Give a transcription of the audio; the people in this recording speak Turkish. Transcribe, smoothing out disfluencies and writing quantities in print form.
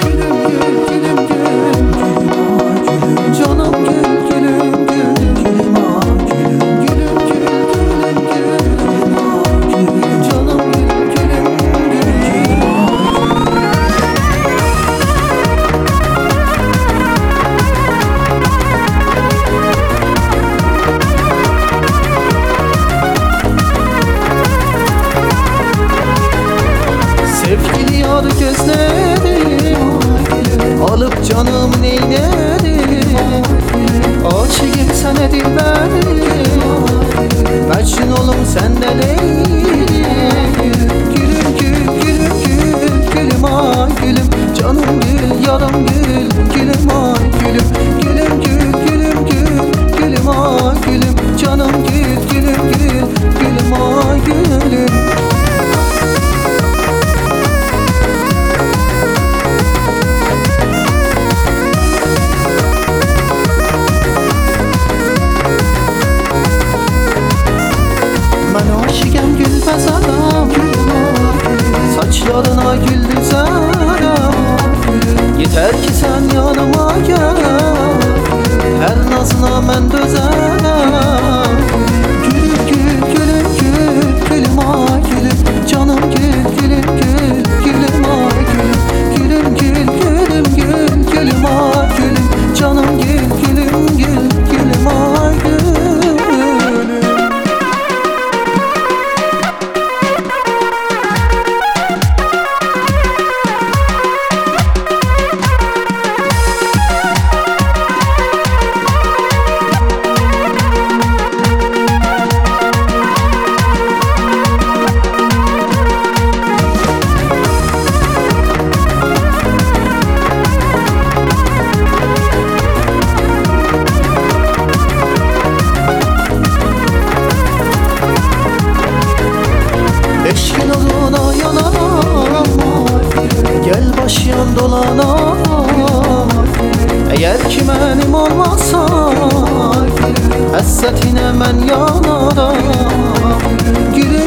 Gözlerim alıp canım neylerim, aşıkım sana dilberim, Mecnun olum senden eylerim. Gülüm gül, gülüm gül, gülüm ay gülüm, canım gül, yaram gül, gülüm ay gülüm. Gülüm gül, gülüm gül, gülüm ay gülüm, canım gül, gülüm gül, gülüm ay gülüm. Aşıkım gülmez adam, saçlarına gül düzerim. Yeter ki sen yanıma gel, her nazına ben dözerim. Gülüm gül, gülüm gül, gülüm ay gülüm, canım gül, gülüm gül, gülüm ay gülüm. Gülüm gül, gülüm gül, gülüm ay gülüm, canım gül, gülüm gül, gülüm ay gülüm. Eşkin oluna yanam, gel başyan dolana. Eğer ki benim olmazsa, hasretine ben yanarım. Gülüm